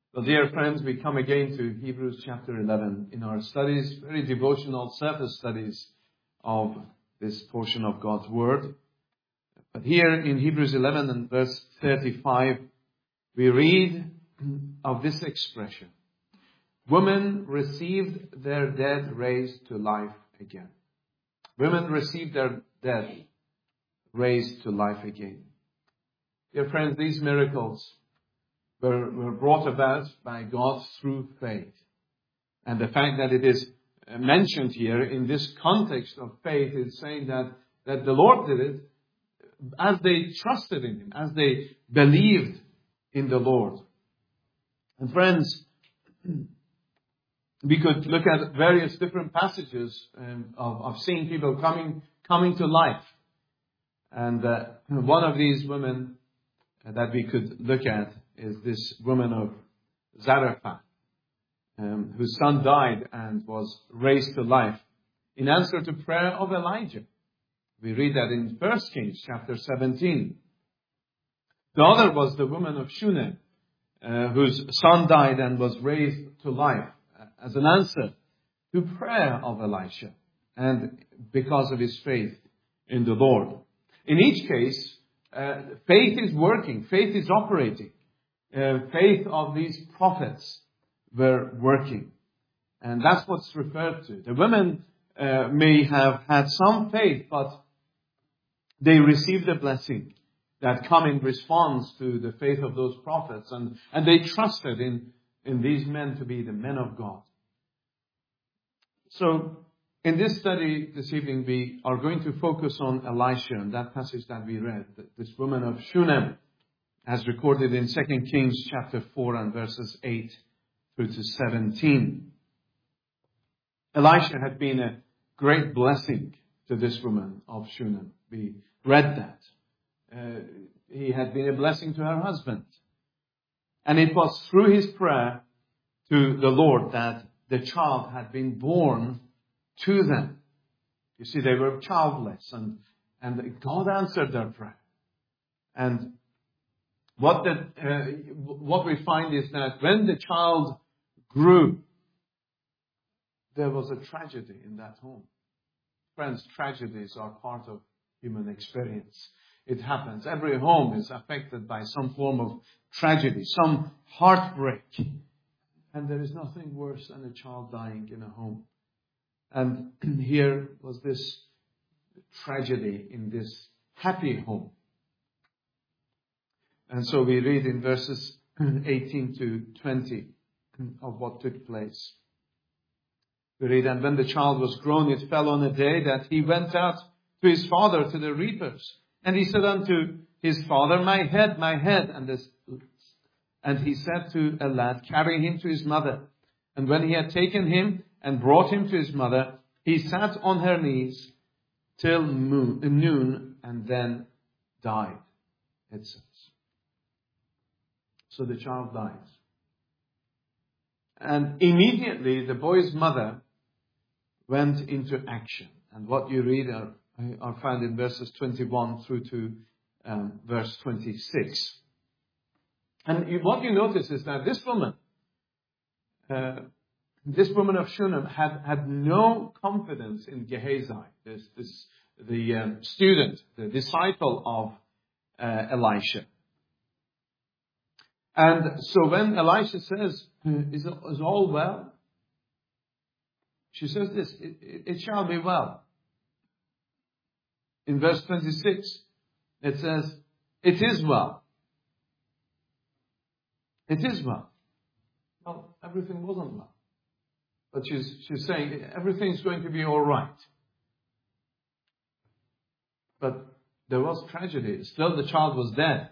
Well, dear friends, we come again to Hebrews chapter 11 in our studies, very devotional surface studies of this portion of God's Word. But here in Hebrews 11 and verse 35, we read of this expression: women received their dead raised to life again. Women received their dead raised to life again. Dear friends, these miracles were brought about by God through faith. And the fact that it is mentioned here in this context of faith is saying that the Lord did it as they trusted in Him, as they believed in the Lord. And friends, we could look at various different passages of seeing people coming to life. And one of these women that we could look at is this woman of Zarephath, whose son died and was raised to life in answer to prayer of Elijah. We read that in 1 Kings chapter 17. The other was the woman of Shunem, whose son died and was raised to life as an answer to prayer of Elisha, and because of his faith in the Lord. In each case, faith is working, faith is operating. Faith of these prophets were working. And that's what's referred to. The women may have had some faith, but they received a blessing that come in response to the faith of those prophets. And they trusted in these men to be the men of God. So, in this study this evening, we are going to focus on Elisha and that passage that we read, this woman of Shunem, as recorded in 2 Kings chapter 4 and verses 8 through to 17. Elisha had been a great blessing to this woman of Shunem. We read that. He had been a blessing to her husband. And it was through his prayer to the Lord that the child had been born to them. You see, they were childless, and God answered their prayer. And what we find is that when the child grew, there was a tragedy in that home. Friends, tragedies are part of human experience. It happens. Every home is affected by some form of tragedy, some heartbreak. And there is nothing worse than a child dying in a home. And here was this tragedy in this happy home. And so we read in verses 18 to 20 of what took place. We read, and when the child was grown, it fell on a day that he went out to his father to the reapers. And he said unto his father, my head, and he said to a lad, carry him to his mother. And when he had taken him and brought him to his mother, he sat on her knees till noon and then died, it says. So the child dies. And immediately the boy's mother went into action. And what you read are found in verses 21 through to verse 26. And what you notice is that this woman of Shunem had no confidence in Gehazi, the student, the disciple of Elisha. And so when Elisha says, is all well? She says this, it shall be well. In verse 26, it says, it is well. It is well. Well, everything wasn't well. But she's saying everything's going to be all right. But there was tragedy. Still the child was dead.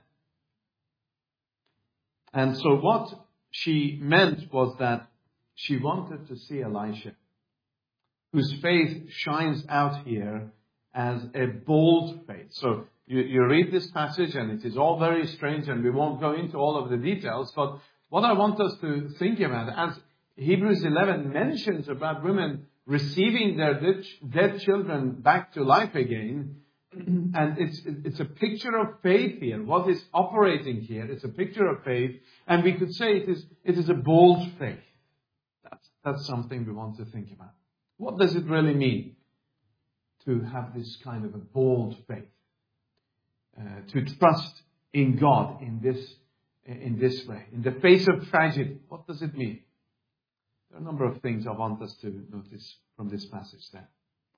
And so what she meant was that she wanted to see Elisha, whose faith shines out here as a bold faith. So you read this passage and it is all very strange and we won't go into all of the details. But what I want us to think about, as Hebrews 11 mentions about women receiving their dead children back to life again, And it's a picture of faith here. What is operating here is a picture of faith. And we could say it is a bold faith. That's something we want to think about. What does it really mean to have this kind of a bold faith? To trust in God in this way. In the face of tragedy, what does it mean? There are a number of things I want us to notice from this passage there.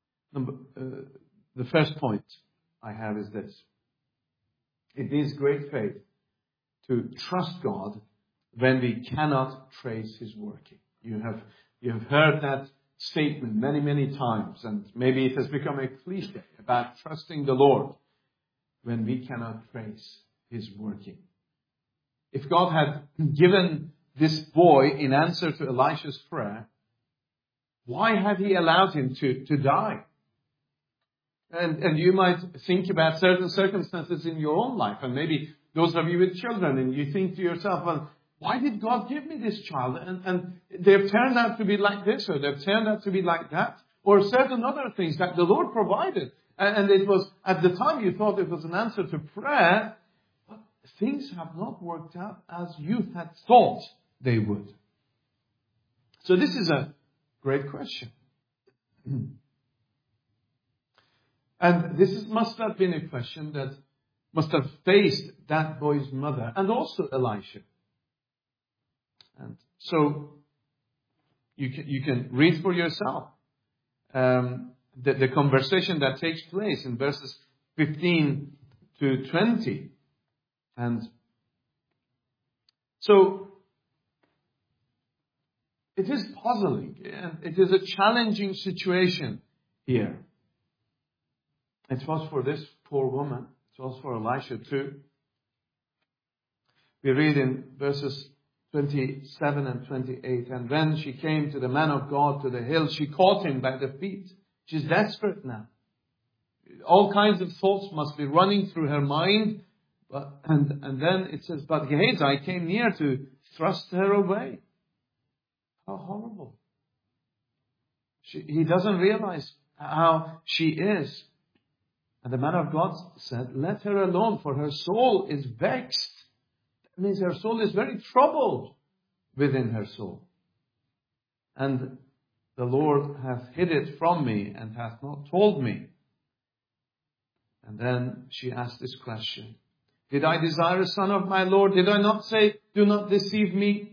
The first point I have is this. It is great faith to trust God when we cannot trace His working. You have heard that statement many, many times, and maybe it has become a cliche about trusting the Lord when we cannot trace His working. If God had given this boy in answer to Elisha's prayer, why had He allowed him to die? And you might think about certain circumstances in your own life, and maybe those of you with children, and you think to yourself, well, why did God give me this child? And they've turned out to be like this, or they've turned out to be like that, or certain other things that the Lord provided. And it was, at the time you thought it was an answer to prayer, but things have not worked out as you had thought they would. So this is a great question. And this must have been a question that must have faced that boy's mother and also Elisha. And so you can read for yourself the conversation that takes place in verses 15 to 20. And so it is puzzling and it is a challenging situation here. It was for this poor woman. It was for Elisha too. We read in verses 27 and 28. And when she came to the man of God to the hill, she caught him by the feet. She's desperate now. All kinds of thoughts must be running through her mind. And then it says, but Gehazi came near to thrust her away. How horrible. He doesn't realize how she is. And the man of God said, let her alone, for her soul is vexed. That means her soul is very troubled within her soul. And the Lord hath hid it from me and hath not told me. And then she asked this question. Did I desire a son of my Lord? Did I not say, do not deceive me?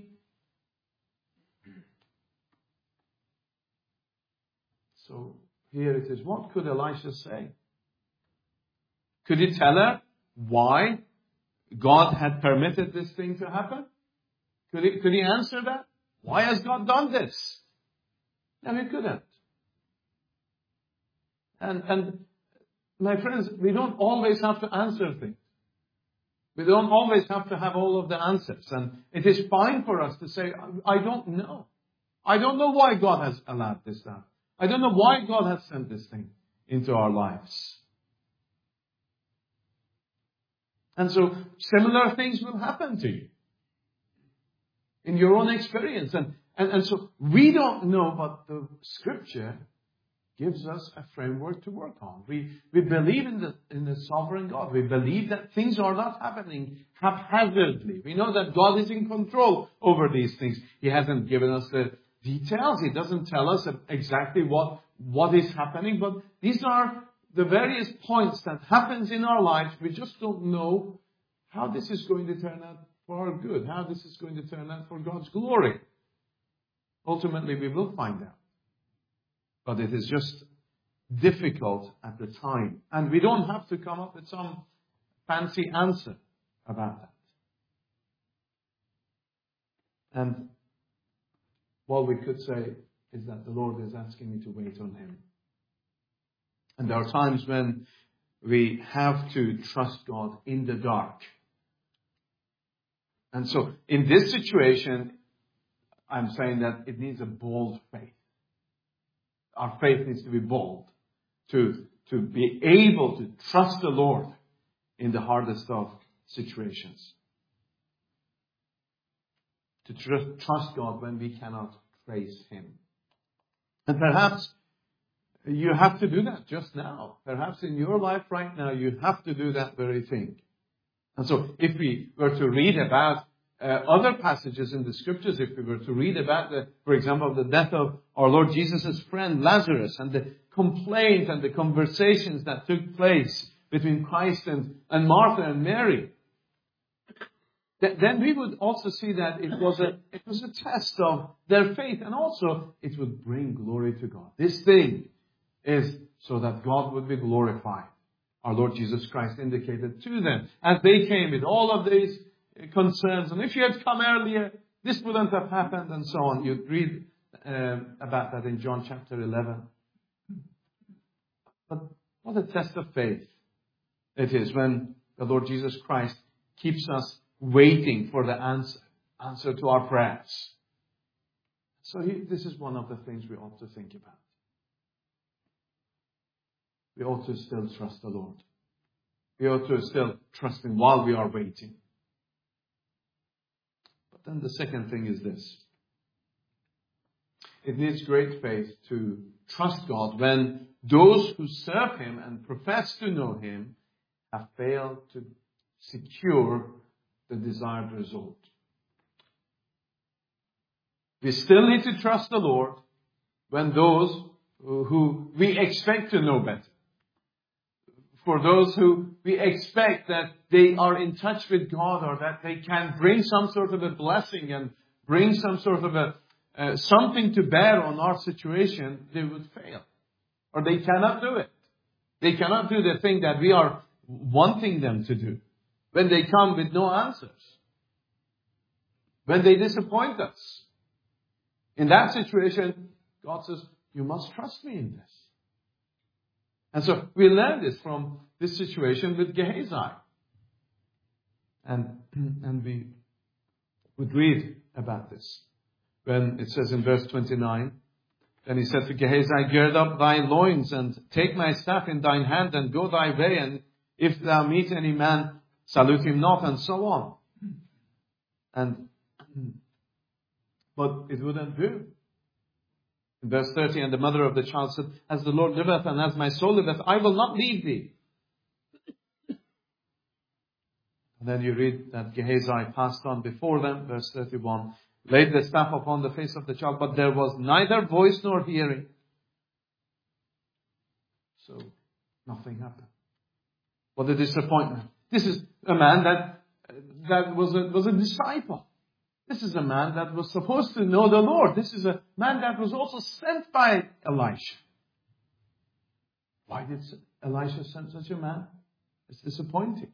So here it is. What could Elisha say? Could he tell her why God had permitted this thing to happen? Could he answer that? Why has God done this? No, he couldn't. And my friends, we don't always have to answer things. We don't always have to have all of the answers. And it is fine for us to say, I don't know. I don't know why God has allowed this to happen. I don't know why God has sent this thing into our lives. And so similar things will happen to you in your own experience. And so we don't know, but the Scripture gives us a framework to work on. We believe in the sovereign God. We believe that things are not happening haphazardly. We know that God is in control over these things. He hasn't given us the details. He doesn't tell us exactly what is happening. But these are the various points that happens in our lives. We just don't know how this is going to turn out for our good, how this is going to turn out for God's glory. Ultimately, we will find out. But it is just difficult at the time. And we don't have to come up with some fancy answer about that. And what we could say is that the Lord is asking me to wait on Him. And there are times when we have to trust God in the dark. And so in this situation, I'm saying that it needs a bold faith. Our faith needs to be bold to be able to trust the Lord in the hardest of situations. To trust God when we cannot trace Him. And perhaps You have to do that just now. Perhaps in your life right now, you have to do that very thing. And so if we were to read about other passages in the scriptures, if we were to read about, for example, the death of our Lord Jesus' friend Lazarus and the complaint and the conversations that took place between Christ and Martha and Mary, then we would also see that it was a test of their faith, and also it would bring glory to God. This thing is so that God would be glorified. Our Lord Jesus Christ indicated to them as they came with all of these concerns. And if you had come earlier, this wouldn't have happened, and so on. You'd read about that in John chapter 11. But what a test of faith it is when the Lord Jesus Christ keeps us waiting for the answer to our prayers. So this is one of the things we ought to think about. We ought to still trust the Lord. We ought to still trust Him while we are waiting. But then the second thing is this. It needs great faith to trust God when those who serve Him and profess to know Him have failed to secure the desired result. We still need to trust the Lord when those who we expect to know better, for those who we expect that they are in touch with God or that they can bring some sort of a blessing and bring some sort of something to bear on our situation, they would fail. Or they cannot do it. They cannot do the thing that we are wanting them to do. When they come with no answers. When they disappoint us. In that situation, God says, you must trust me in this. And so we learn this from this situation with Gehazi. And we would read about this. When it says in verse 29, then he said to Gehazi, gird up thy loins and take my staff in thine hand and go thy way. And if thou meet any man, salute him not, and so on. But it wouldn't do. In verse 30, and the mother of the child said, as the Lord liveth and as my soul liveth, I will not leave thee. And then you read that Gehazi passed on before them, verse 31, laid the staff upon the face of the child, but there was neither voice nor hearing. So nothing happened. What a disappointment. This is a man that was a disciple. This is a man that was supposed to know the Lord. This is a man that was also sent by Elisha. Why did Elisha send such a man? It's disappointing.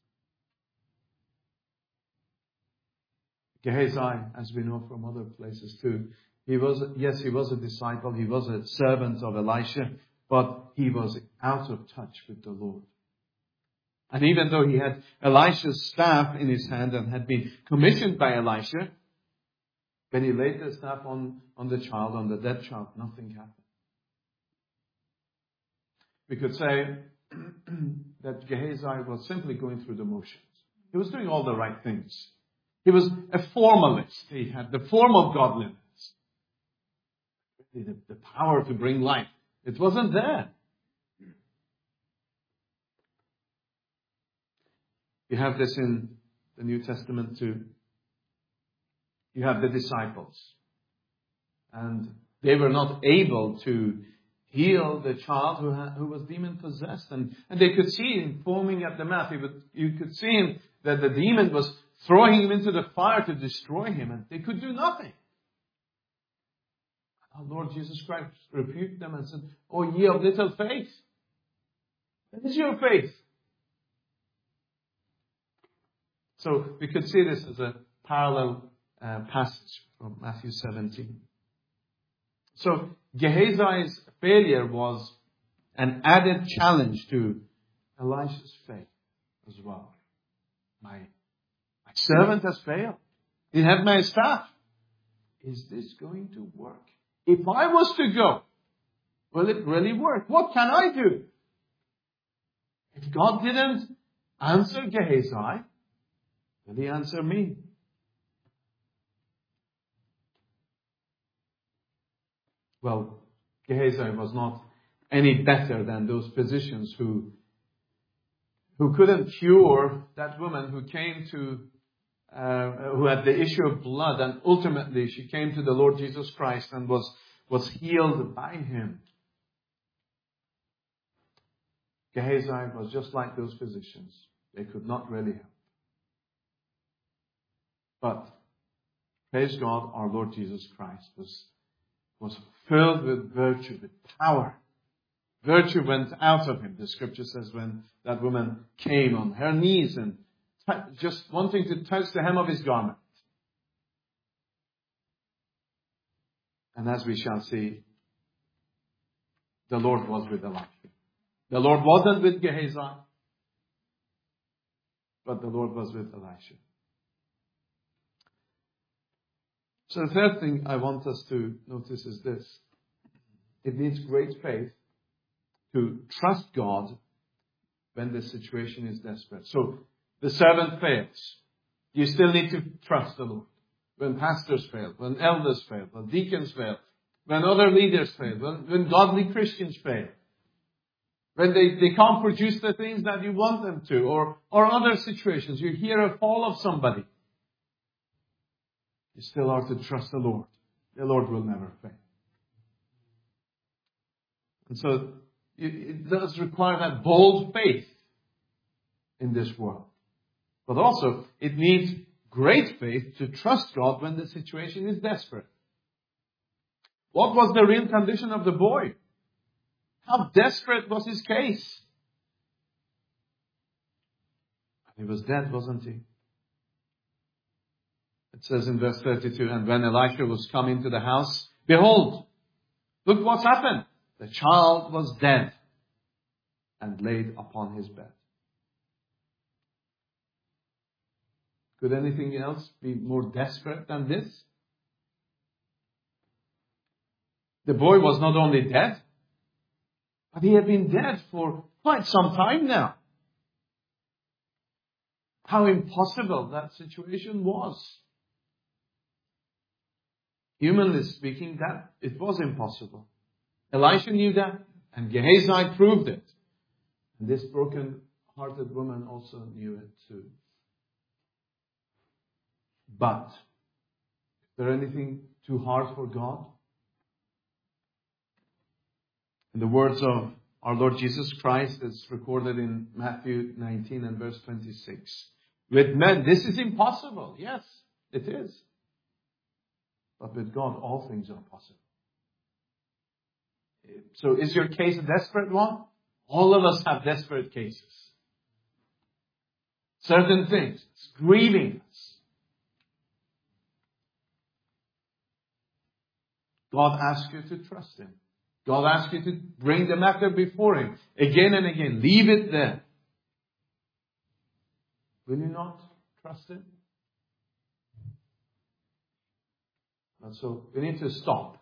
Gehazi, as we know from other places too, he was a disciple, he was a servant of Elisha, but he was out of touch with the Lord. And even though he had Elisha's staff in his hand and had been commissioned by Elisha, when he laid the staff on the child, on the dead child, nothing happened. We could say that Gehazi was simply going through the motions. He was doing all the right things. He was a formalist. He had the form of godliness. The power to bring life. It wasn't there. You have this in the New Testament too. You have the disciples. And they were not able to heal the child who was demon-possessed. And they could see him foaming at the mouth. You could see him that the demon was throwing him into the fire to destroy him. And they could do nothing. Our Lord Jesus Christ rebuked them and said, "O ye of little faith, what is your faith?" So we could see this as a parallel passage from Matthew 17. So Gehazi's failure was an added challenge to Elisha's faith as well. My servant has failed. He had my staff. Is this going to work? If I was to go, will it really work? What can I do? If God didn't answer Gehazi, will He answer me? Well, Gehazi was not any better than those physicians who couldn't cure that woman who came to, who had the issue of blood, and ultimately she came to the Lord Jesus Christ and was healed by Him. Gehazi was just like those physicians. They could not really help. But praise God, our Lord Jesus Christ was filled with virtue, with power. Virtue went out of Him. The scripture says when that woman came on her knees and just wanting to touch the hem of His garment. And as we shall see, the Lord was with Elisha. The Lord wasn't with Gehazi, but the Lord was with Elisha. So the third thing I want us to notice is this. It needs great faith to trust God when the situation is desperate. So the servant fails. You still need to trust the Lord. When pastors fail, when elders fail, when deacons fail, when other leaders fail, when godly Christians fail, when they can't produce the things that you want them to, or other situations, you hear a fall of somebody, you still are to trust the Lord. The Lord will never fail. And so it does require that bold faith in this world. But also, it needs great faith to trust God when the situation is desperate. What was the real condition of the boy? How desperate was his case? He was dead, wasn't he? It says in verse 32, and when Elisha was come into the house, behold, look what's happened. The child was dead and laid upon his bed. Could anything else be more desperate than this? The boy was not only dead, but he had been dead for quite some time now. How impossible that situation was. Humanly speaking, that it was impossible. Elisha knew that, and Gehazi proved it. And this broken-hearted woman also knew it too. But, is there anything too hard for God? In the words of our Lord Jesus Christ, it's recorded in Matthew 19 and verse 26. With men, this is impossible. Yes, it is. But with God, all things are possible. So is your case a desperate one? All of us have desperate cases. Certain things. It's grieving us. God asks you to trust Him. God asks you to bring the matter before Him again and again. Leave it there. Will you not trust Him? And so we need to stop.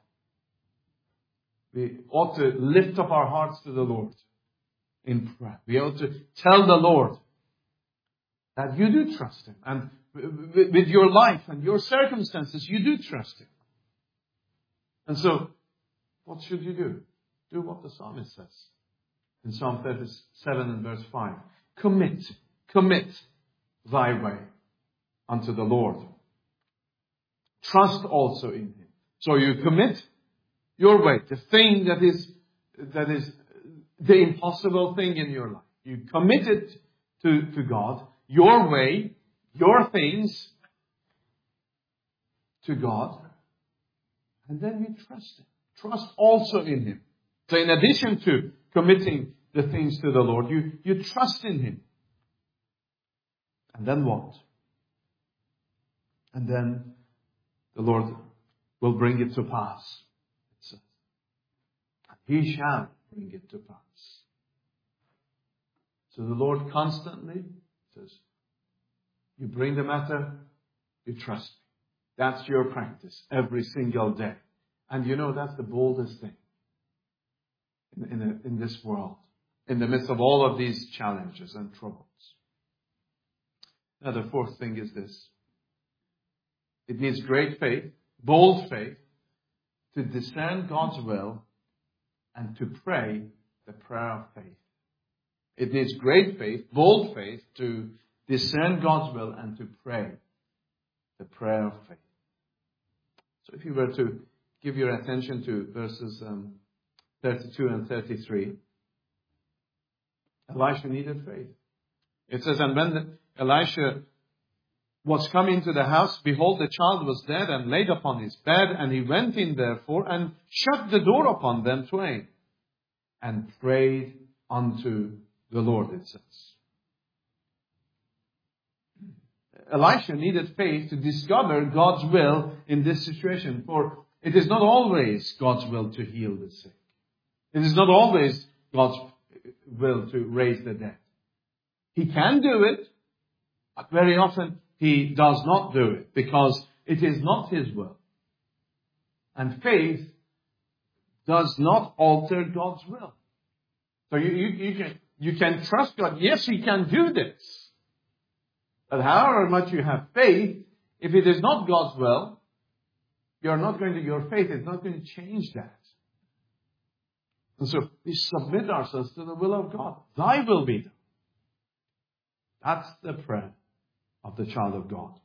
We ought to lift up our hearts to the Lord in prayer. We ought to tell the Lord that you do trust Him. And with your life and your circumstances, you do trust Him. And so, what should you do? Do what the psalmist says in Psalm 37 and verse 5. Commit thy way unto the Lord. Trust also in Him. So you commit your way, the thing that is the impossible thing in your life. You commit it to God, your way, your things to God, and then you trust Him. Trust also in Him. So in addition to committing the things to the Lord, you trust in Him. And then what? And then the Lord will bring it to pass. It says. He shall bring it to pass. So the Lord constantly says, you bring the matter, you trust me. That's your practice every single day. And you know that's the boldest thing in this world, in the midst of all of these challenges and troubles. Now the fourth thing is this. It needs great faith, bold faith, to discern God's will and to pray the prayer of faith. It needs great faith, bold faith, to discern God's will and to pray the prayer of faith. So if you were to give your attention to verses 32 and 33, Elisha needed faith. It says, and when Elisha was come into the house, behold, the child was dead and laid upon his bed, and he went in therefore and shut the door upon them twain and prayed unto the Lord, it says. Elisha needed faith to discover God's will in this situation, for it is not always God's will to heal the sick. It is not always God's will to raise the dead. He can do it, but very often He does not do it because it is not His will. And faith does not alter God's will. So you can trust God. Yes, He can do this. But however much you have faith, if it is not God's will, your faith is not going to change that. And so we submit ourselves to the will of God. Thy will be done. That's the prayer of the child of God.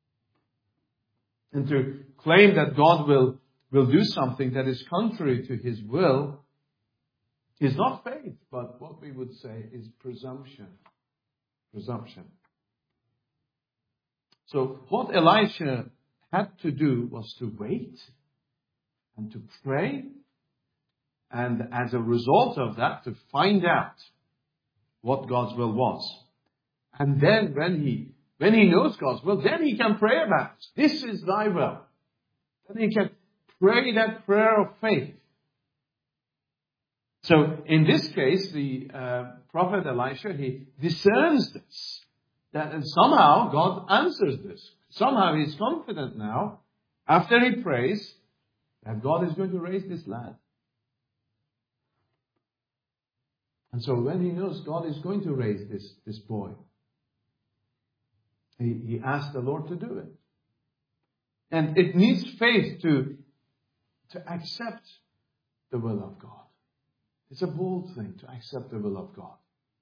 And to claim that God will do something that is contrary to His will is not faith, but what we would say is presumption. Presumption. So what Elisha had to do was to wait and to pray, and as a result of that, to find out what God's will was. And then when he knows God's will, then he can pray about it. This is thy will. Then he can pray that prayer of faith. So in this case, the prophet Elisha, he discerns this. And somehow God answers this. Somehow he's confident now, after he prays, that God is going to raise this lad. And so when he knows God is going to raise this boy, he asks the Lord to do it. And it needs faith to accept the will of God. It's a bold thing to accept the will of God.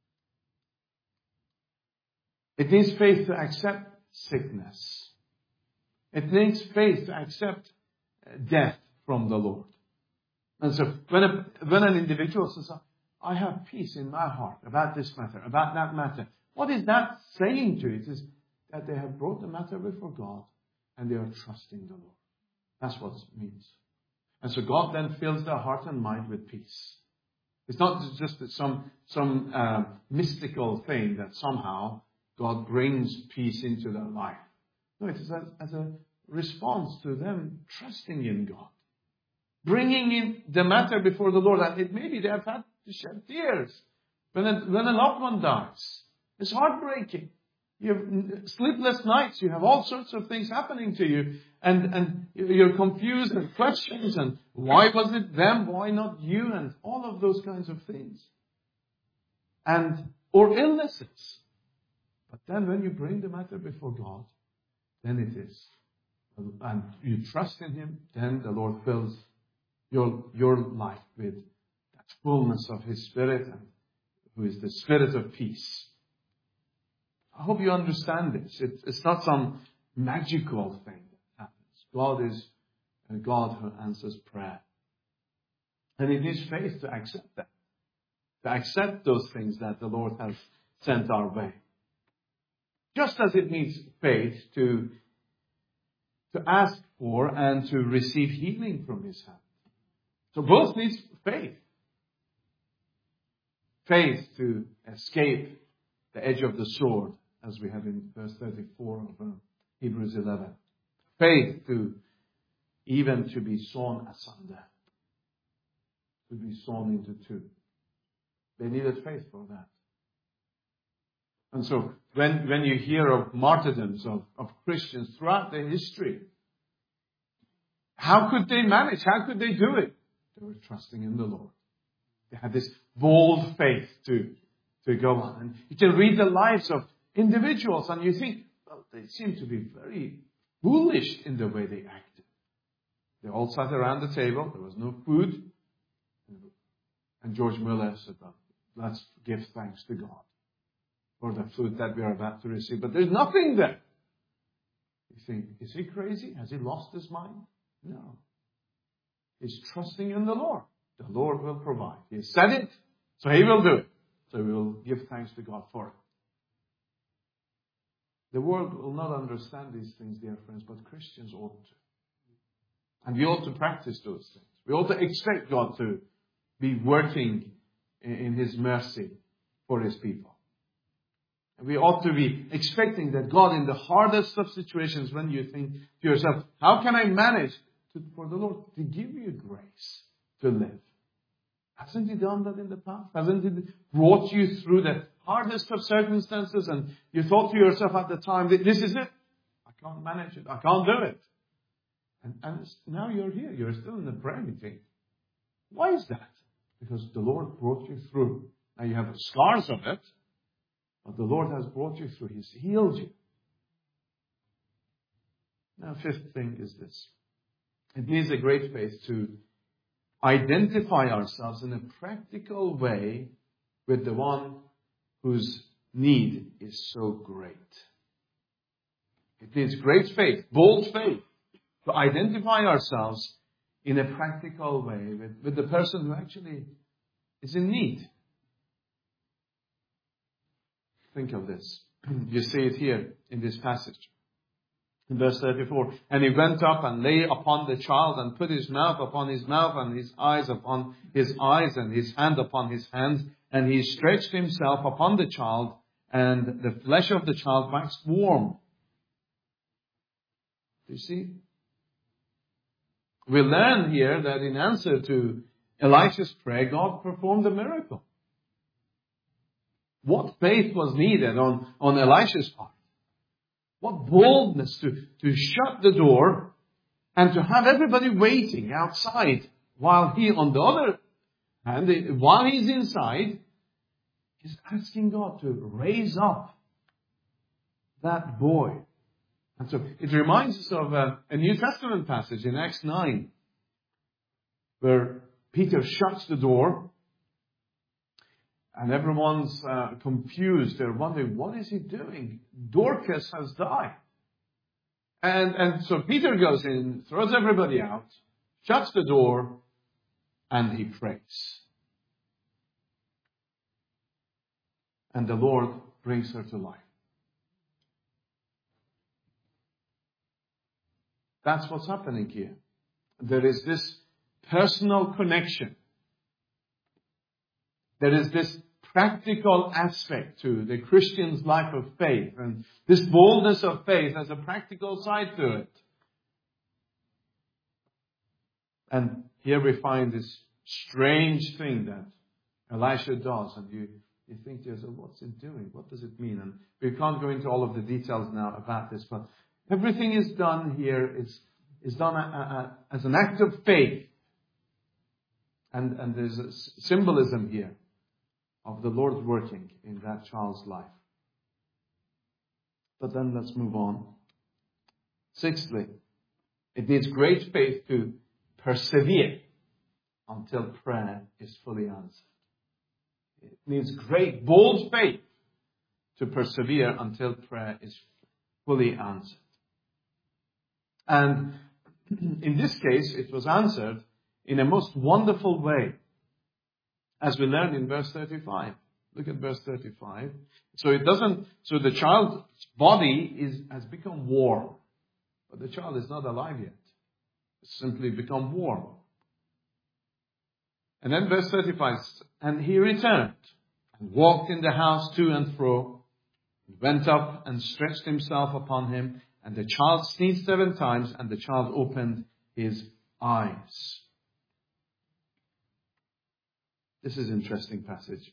It needs faith to accept sickness. It needs faith to accept death from the Lord. And so when an individual says, I have peace in my heart about this matter, about that matter, what is that saying to it? Is that they have brought the matter before God and they are trusting the Lord. That's what it means. And so God then fills their heart and mind with peace. It's not just some mystical thing that somehow God brings peace into their life. No, it is as a response to them trusting in God. Bringing in the matter before the Lord. And maybe they have had to shed tears when a loved one dies. It's heartbreaking. You have sleepless nights. You have all sorts of things happening to you. And you're confused and questions. And why was it them? Why not you? And all of those kinds of things. Or illnesses. But then when you bring the matter before God, then it is. And you trust in Him, then the Lord fills your life with that fullness of His Spirit, and who is the Spirit of peace. I hope you understand this. It's not some magical thing that happens. God is a God who answers prayer. And it needs faith to accept that. To accept those things that the Lord has sent our way. Just as it needs faith to ask for and to receive healing from His hand. So both needs faith. Faith to escape the edge of the sword, as we have in verse 34 of Hebrews 11. Faith to be sawn asunder. To be sawn into two. They needed faith for that. And so when you hear of martyrdoms of Christians throughout their history, how could they manage? How could they do it? They were trusting in the Lord. They had this bold faith to go on. And you can read the lives of individuals and you think, well, they seem to be very foolish in the way they acted. They all sat around the table. There was no food. And George Miller said, let's give thanks to God for the food that we are about to receive. But there's nothing there. You think, is he crazy? Has he lost his mind? No. He's trusting in the Lord. The Lord will provide. He said it, so He will do it. So we will give thanks to God for it. The world will not understand these things, dear friends, but Christians ought to. And we ought to practice those things. We ought to expect God to be working in His mercy for His people. And we ought to be expecting that God, in the hardest of situations, when you think to yourself, how can I manage for the Lord to give you grace to live? Hasn't He done that in the past? Hasn't He brought you through the hardest of circumstances and you thought to yourself at the time, this is it. I can't manage it. I can't do it. And now you're here. You're still in the prayer meeting. Why is that? Because the Lord brought you through. Now you have the scars of it, but the Lord has brought you through. He's healed you. Now, fifth thing is this. It needs a great faith to identify ourselves in a practical way with the one whose need is so great. It needs great faith, bold faith, to identify ourselves in a practical way with the person who actually is in need. Think of this. You see it here in this passage. In verse 34, and he went up and lay upon the child and put his mouth upon his mouth and his eyes upon his eyes and his hand upon his hands. And he stretched himself upon the child, and the flesh of the child waxed warm. Do you see? We learn here that in answer to Elisha's prayer, God performed a miracle. What faith was needed on Elisha's part? What boldness to shut the door and to have everybody waiting outside while he, on the other hand, while he's inside, is asking God to raise up that boy. And so it reminds us of a New Testament passage in Acts 9 where Peter shuts the door and everyone's confused. They're wondering, what is he doing? Dorcas has died. And so Peter goes in, throws everybody out, shuts the door, and he prays. And the Lord brings her to life. That's what's happening here. There is this personal connection. There is this practical aspect to the Christian's life of faith. And this boldness of faith has a practical side to it. And here we find this strange thing that Elisha does. And you think to yourself, what's it doing? What does it mean? And we can't go into all of the details now about this. But everything is done here is done as an act of faith. And there's a symbolism here of the Lord working in that child's life. But then let's move on. Sixthly, it needs great faith to persevere until prayer is fully answered. It needs great, bold faith to persevere until prayer is fully answered. And in this case, it was answered in a most wonderful way, as we learned in verse 35. Look at verse 35. So the child's body has become warm, but the child is not alive yet. It's simply become warm. And then verse 35, and he returned and walked in the house to and fro, and went up and stretched himself upon him, and the child sneezed 7 times, and the child opened his eyes. This is an interesting passage.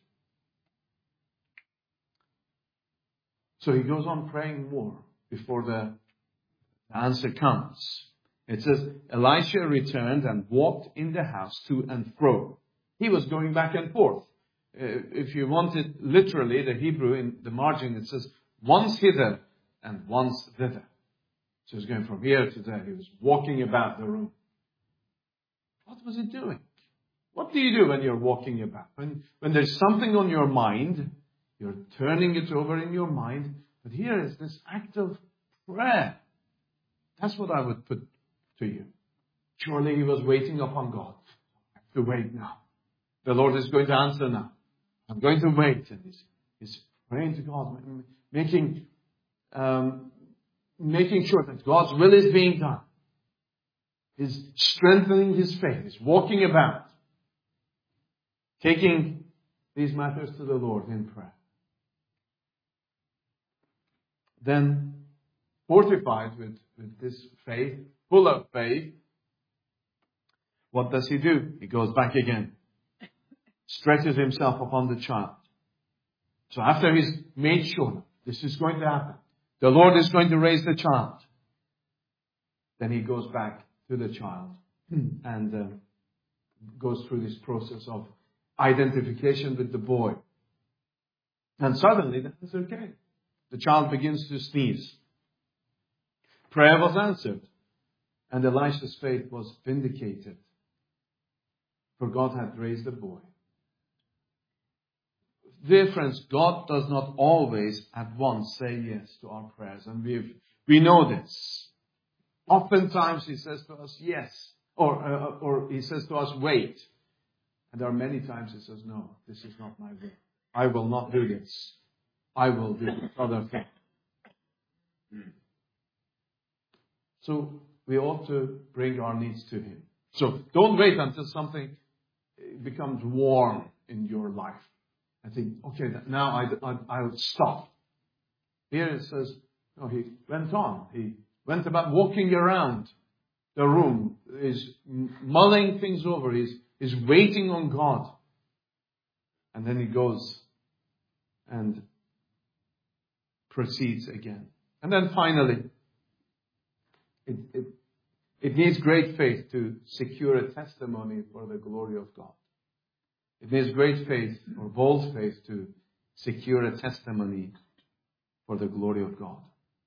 So he goes on praying more before the answer comes. It says, Elisha returned and walked in the house to and fro. He was going back and forth. If you want it literally, the Hebrew in the margin, it says, once hither and once thither. So he's going from here to there. He was walking about the room. What was he doing? What do you do when you're walking about? When there's something on your mind, you're turning it over in your mind. But here is this act of prayer. That's what I would put to you. Surely he was waiting upon God. I have to wait now. The Lord is going to answer now. I'm going to wait. And he's praying to God, making sure that God's will is being done. He's strengthening his faith. He's walking about, taking these matters to the Lord in prayer. Then, fortified with this faith, full of faith, what does he do? He goes back again. Stretches himself upon the child. So after he's made sure this is going to happen, the Lord is going to raise the child, then he goes back to the child and goes through this process of identification with the boy. And suddenly, that's okay. The child begins to sneeze. Prayer was answered. And Elisha's faith was vindicated. For God had raised the boy. Dear friends, God does not always at once say yes to our prayers. And we know this. Oftentimes he says to us, yes. Or he says to us, wait. And there are many times he says, no, this is not my will. I will not do this. I will do this other thing. So we ought to bring our needs to him. So don't wait until something becomes warm in your life. I think, okay, now I'll stop. Here it says, no, he went on. He went about walking around the room. He's mulling things over. He's waiting on God. And then he goes and proceeds again. And then finally, it needs great faith to secure a testimony for the glory of God. It needs great faith or bold faith to secure a testimony for the glory of God.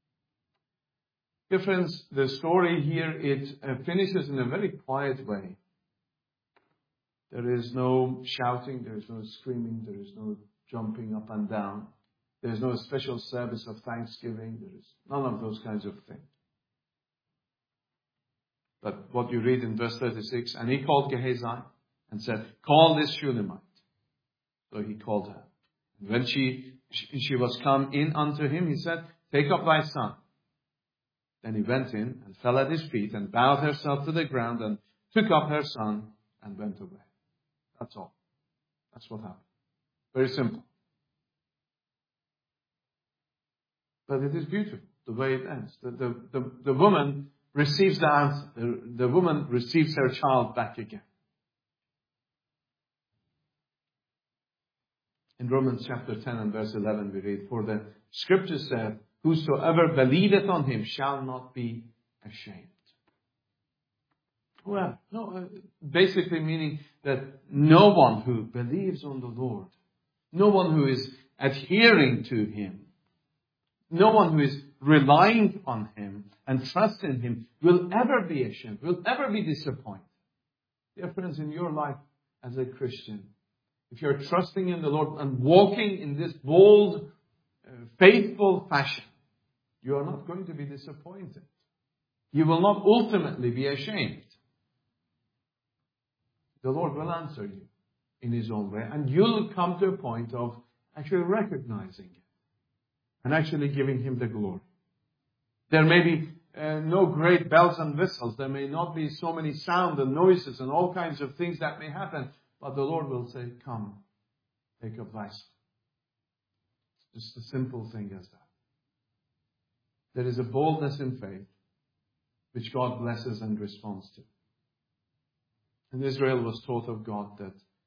Dear friends, the story here, it finishes in a very quiet way. There is no shouting, there is no screaming, there is no jumping up and down. There is no special service of thanksgiving. There is none of those kinds of things. But what you read in verse 36, and he called Gehazi and said, call this Shunammite. So he called her. And when she was come in unto him, he said, take up thy son. Then he went in and fell at his feet and bowed herself to the ground and took up her son and went away. That's all. That's what happened. Very simple. But it is beautiful, the way it ends. The woman receives the answer. The woman receives her child back again. In Romans chapter 10 and verse 11 we read, for the scripture said, whosoever believeth on him shall not be ashamed. Well, no, basically meaning that no one who believes on the Lord, no one who is adhering to him, no one who is relying on him and trusting him will ever be ashamed, will ever be disappointed. Dear friends, in your life as a Christian, if you're trusting in the Lord and walking in this bold, faithful fashion, you are not going to be disappointed. You will not ultimately be ashamed. The Lord will answer you in his own way, and you'll come to a point of actually recognizing it and actually giving him the glory. There may be no great bells and whistles. There may not be so many sound and noises and all kinds of things that may happen. But the Lord will say, come, take up thy son. It's just a simple thing as that. There is a boldness in faith which God blesses and responds to. And Israel was taught of God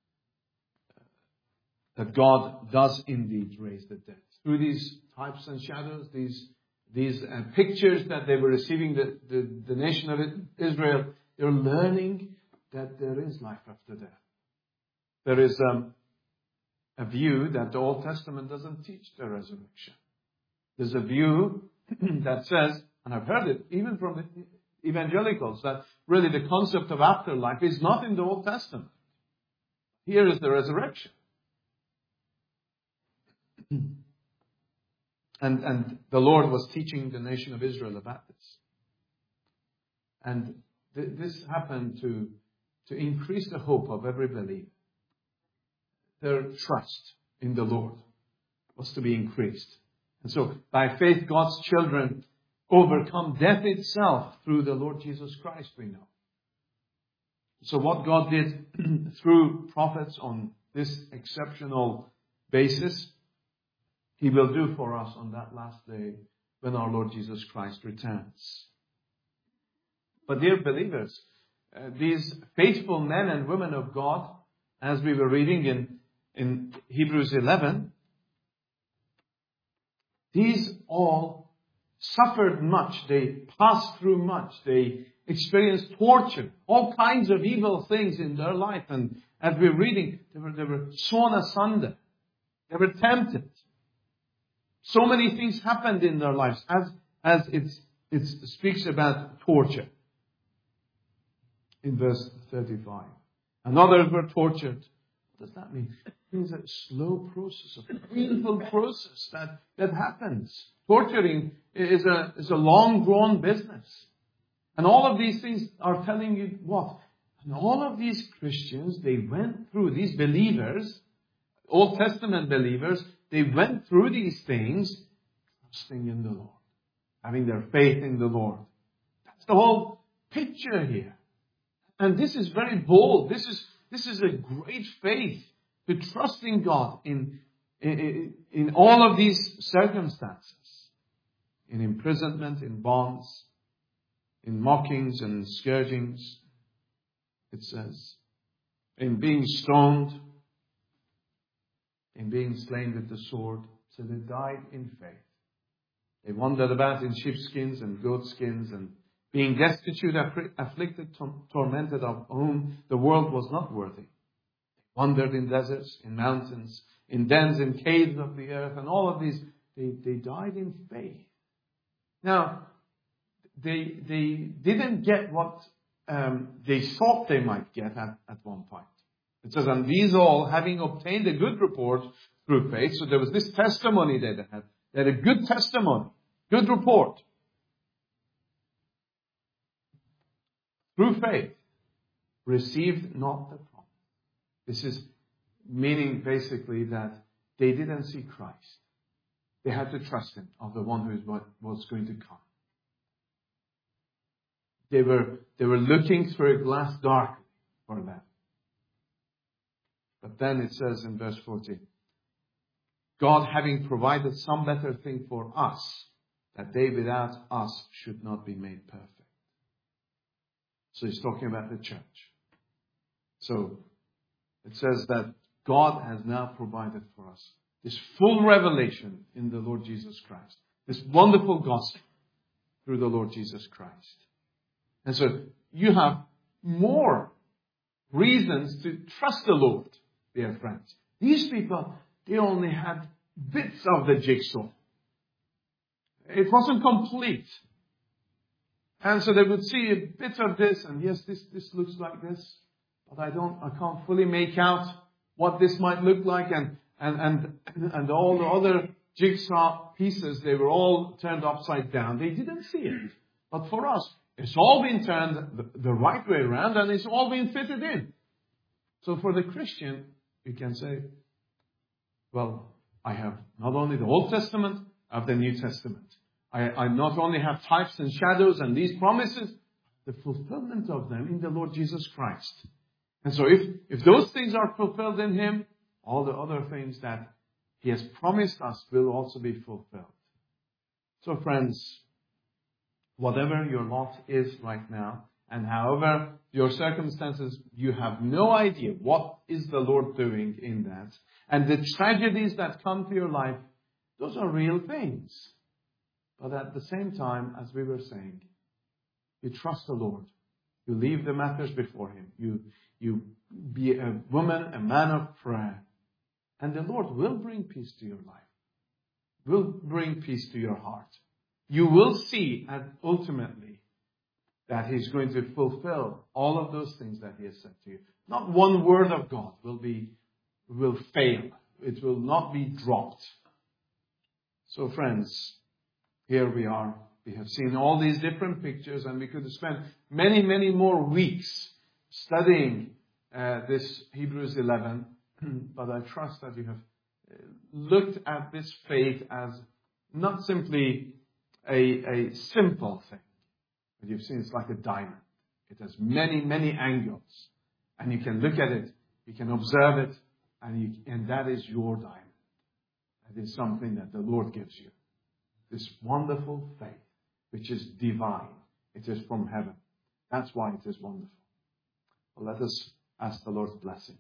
that God does indeed raise the dead. Through these types and shadows, these pictures that they were receiving, the nation of Israel, they're learning that there is life after death. There is a view that the Old Testament doesn't teach the resurrection. There's a view that says, and I've heard it even from the evangelicals, that really the concept of afterlife is not in the Old Testament. here is the resurrection. And the Lord was teaching the nation of Israel about this. And this happened to increase the hope of every believer. Their trust in the Lord was to be increased. And so, by faith, God's children overcome death itself through the Lord Jesus Christ, we know. So what God did through prophets on this exceptional basis, He will do for us on that last day when our Lord Jesus Christ returns. But dear believers, these faithful men and women of God, as we were reading in Hebrews 11, these all suffered much. They passed through much. They experienced torture, all kinds of evil things in their life. And as we're reading, they were sawn asunder. They were tempted. So many things happened in their lives as it speaks about torture. In verse 35. And others were tortured. What does that mean? It means a slow process, a painful process that happens. Torturing is a long-drawn business. And all of these things are telling you what? And all of these Christians, they went through, these believers, Old Testament believers, they went through these things trusting in the Lord, having their faith in the Lord. That's the whole picture here. And this is very bold. This is a great faith to trust in God in all of these circumstances. In imprisonment, in bonds, in mockings and scourgings, it says. In being stoned, in being slain with the sword. So they died in faith. They wandered about in sheepskins and goatskins and being destitute, afflicted, tormented, of whom the world was not worthy. They wandered in deserts, in mountains, in dens, in caves of the earth, and all of these, they died in faith. Now, they didn't get what they thought they might get at one point. It says, and these all, having obtained a good report through faith, so there was this testimony they had. They had a good testimony, good report. Through faith, received not the promise. This is meaning basically that they didn't see Christ. They had to trust Him of the one who was going to come. They were looking through a glass darkly for them. But then it says in verse 14, God having provided some better thing for us, that they without us should not be made perfect. So he's talking about the church. So it says that God has now provided for us this full revelation in the Lord Jesus Christ. This wonderful gospel through the Lord Jesus Christ. And so you have more reasons to trust the Lord, dear friends. These people, they only had bits of the jigsaw. It wasn't complete. And so they would see a bit of this, and yes, this looks like this, but I can't fully make out what this might look like, and all the other jigsaw pieces, they were all turned upside down. They didn't see it. But for us, it's all been turned the right way around, and it's all been fitted in. So for the Christian, you can say, well, I have not only the Old Testament, I have the New Testament. I not only have types and shadows and these promises, the fulfillment of them in the Lord Jesus Christ. And so if those things are fulfilled in Him, all the other things that He has promised us will also be fulfilled. So friends, whatever your lot is right now, and however your circumstances, you have no idea what is the Lord doing in that. And the tragedies that come to your life, those are real things. But at the same time, as we were saying, you trust the Lord. You leave the matters before Him. You be a woman, a man of prayer. And the Lord will bring peace to your life. Will bring peace to your heart. You will see, and ultimately, that He's going to fulfill all of those things that He has said to you. Not one word of God will fail. It will not be dropped. So friends, here we are. We have seen all these different pictures, and we could have spent many, many more weeks studying this Hebrews 11. But I trust that you have looked at this faith as not simply a simple thing. But you've seen it's like a diamond. It has many, many angles. And you can look at it, you can observe it, and that is your diamond. That is something that the Lord gives you. This wonderful faith, which is divine. It is from heaven. That's why it is wonderful. Well, let us ask the Lord's blessing.